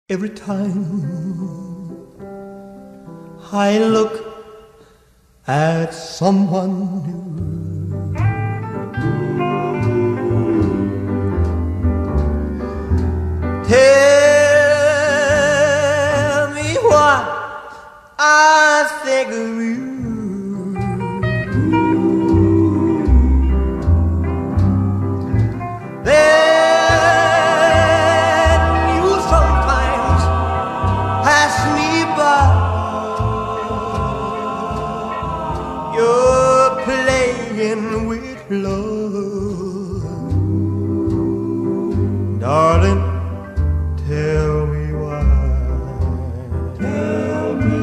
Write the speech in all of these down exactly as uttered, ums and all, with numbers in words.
Every time I look at someone new, tell me what I think of you. Then you sometimes pass me by. You're playing with love, darling. Tell me why. Tell me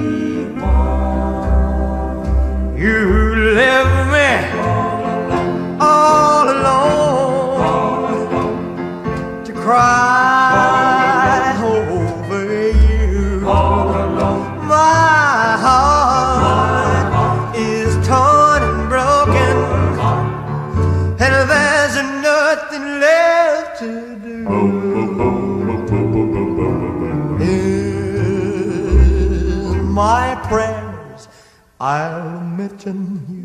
why you left me all alone to cry over you. My heart is torn and broken, and there's nothing left to do. In my prayers I'll mention you.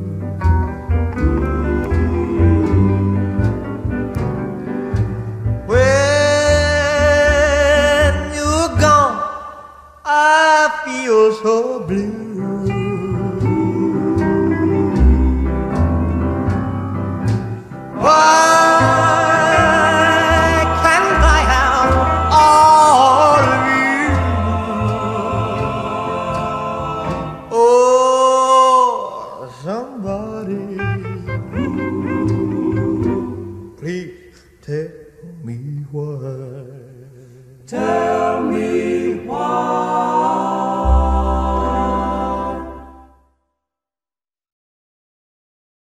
When you're gone I feel so blue. Why can't I have all of you? Oh, somebody, please tell me why. Tell me